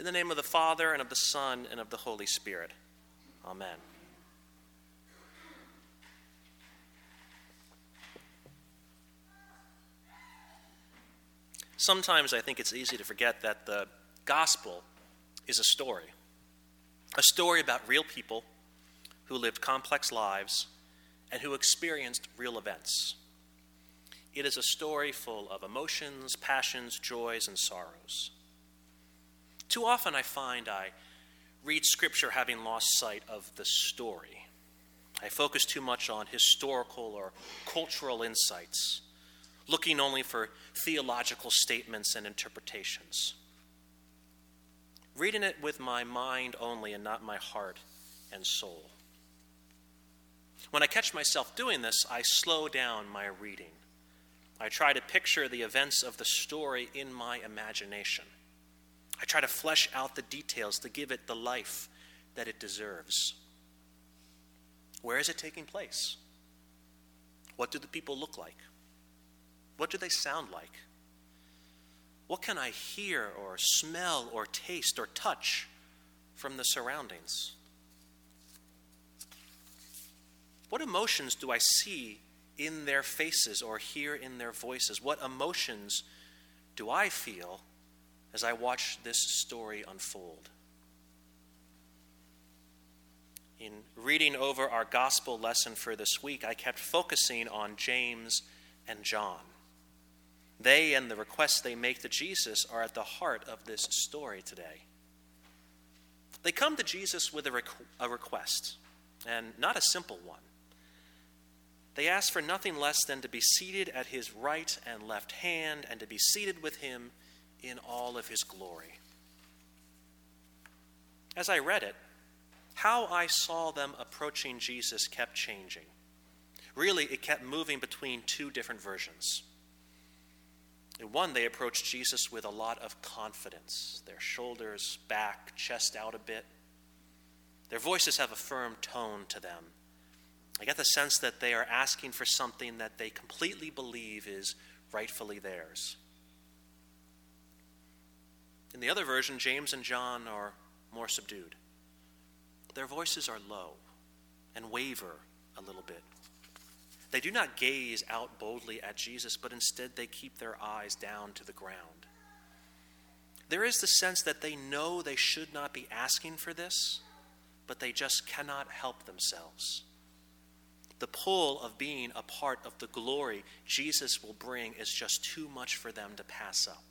the name of the Father, and of the Son, and of the Holy Spirit. Amen. Sometimes I think it's easy to forget that the gospel is a story about real people who lived complex lives and who experienced real events. It is a story full of emotions, passions, joys, and sorrows. Too often I find I read Scripture having lost sight of the story. I focus too much on historical or cultural insights, looking only for theological statements and interpretations. Reading it with my mind only and not my heart and soul. When I catch myself doing this, I slow down my reading. I try to picture the events of the story in my imagination. I try to flesh out the details to give it the life that it deserves. Where is it taking place? What do the people look like? What do they sound like? What can I hear or smell or taste or touch from the surroundings? What emotions do I see in their faces or hear in their voices? What emotions do I feel as I watch this story unfold? In reading over our gospel lesson for this week, I kept focusing on James and John. They and the requests they make to Jesus are at the heart of this story today. They come to Jesus with a request, and not a simple one. They ask for nothing less than to be seated at his right and left hand and to be seated with him in all of his glory. As I read it, how I saw them approaching Jesus kept changing. Really, it kept moving between two different versions. In one, they approached Jesus with a lot of confidence, their shoulders back, chest out a bit. Their voices have a firm tone to them. I get the sense that they are asking for something that they completely believe is rightfully theirs. In the other version, James and John are more subdued. Their voices are low and waver a little bit. They do not gaze out boldly at Jesus, but instead they keep their eyes down to the ground. There is the sense that they know they should not be asking for this, but they just cannot help themselves. The pull of being a part of the glory Jesus will bring is just too much for them to pass up.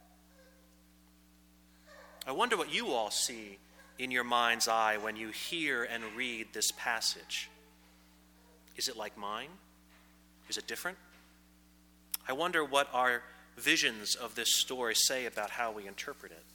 I wonder what you all see in your mind's eye when you hear and read this passage. Is it like mine? Is it different? I wonder what our visions of this story say about how we interpret it.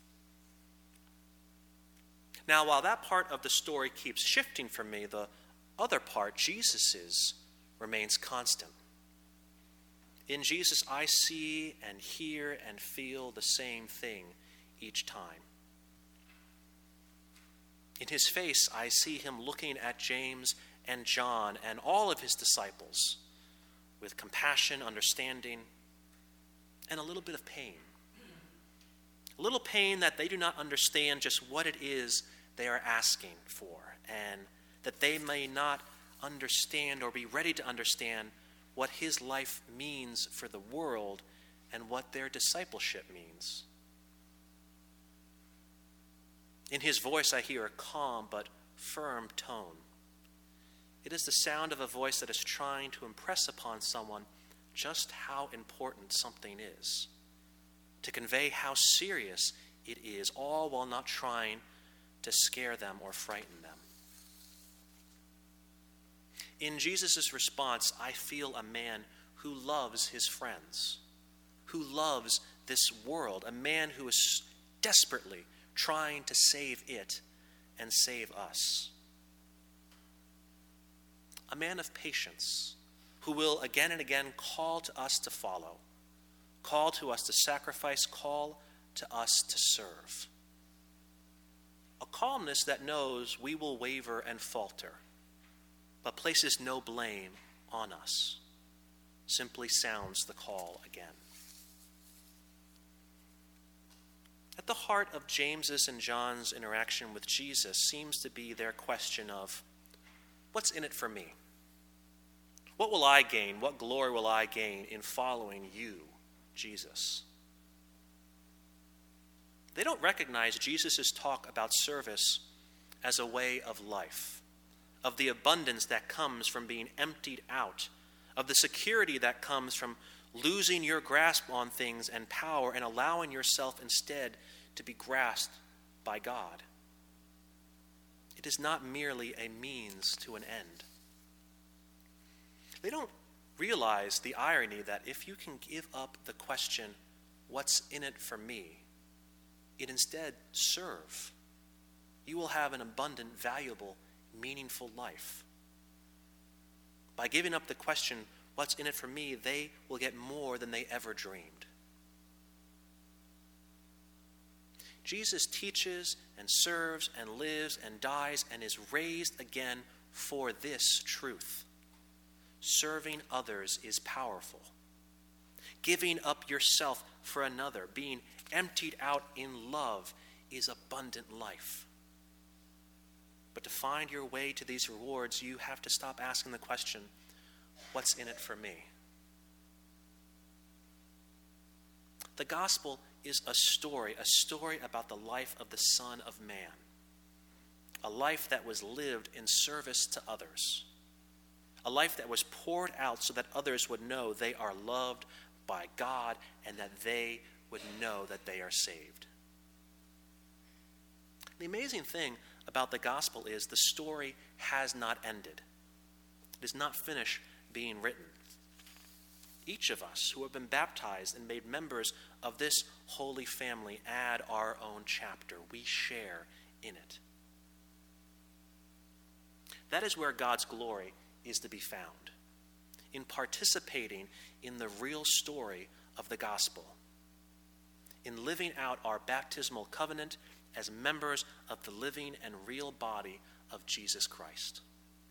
Now, while that part of the story keeps shifting for me, the other part, Jesus's, remains constant. In Jesus, I see and hear and feel the same thing each time. In his face, I see him looking at James and John and all of his disciples with compassion, understanding, and a little bit of pain. A little pain that they do not understand just what it is they are asking for, and that they may not understand or be ready to understand what his life means for the world and what their discipleship means. In his voice, I hear a calm but firm tone. It is the sound of a voice that is trying to impress upon someone just how important something is, to convey how serious it is, all while not trying to scare them or frighten them. In Jesus' response, I feel a man who loves his friends, who loves this world, a man who is desperately trying to save it and save us. A man of patience who will again and again call to us to follow, call to us to sacrifice, call to us to serve. A calmness that knows we will waver and falter, but places no blame on us, simply sounds the call again. At the heart of James's and John's interaction with Jesus seems to be their question of, what's in it for me? What will I gain? What glory will I gain in following you, Jesus? They don't recognize Jesus' talk about service as a way of life, of the abundance that comes from being emptied out, of the security that comes from losing your grasp on things and power and allowing yourself instead to be grasped by God. It is not merely a means to an end. They don't realize the irony that if you can give up the question, what's in it for me, and instead serve, you will have an abundant, valuable, meaningful life. By giving up the question, what's in it for me, they will get more than they ever dreamed. Jesus teaches and serves and lives and dies and is raised again for this truth. Serving others is powerful. Giving up yourself for another, being emptied out in love, is abundant life. But to find your way to these rewards, you have to stop asking the question, what's in it for me? The gospel is a story about the life of the Son of Man, a life that was lived in service to others, a life that was poured out so that others would know they are loved by God and that they would know that they are saved. The amazing thing about the gospel is the story has not ended. It is not finished being written. Each of us who have been baptized and made members of this holy family add our own chapter. We share in it. That is where God's glory is to be found, in participating in the real story of the gospel, in living out our baptismal covenant as members of the living and real body of Jesus Christ.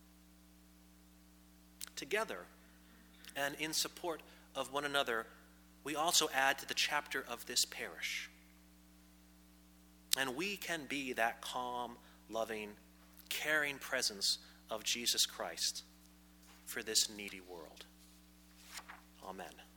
Together, and in support of one another, we also add to the chapter of this parish. And we can be that calm, loving, caring presence of Jesus Christ for this needy world. Amen.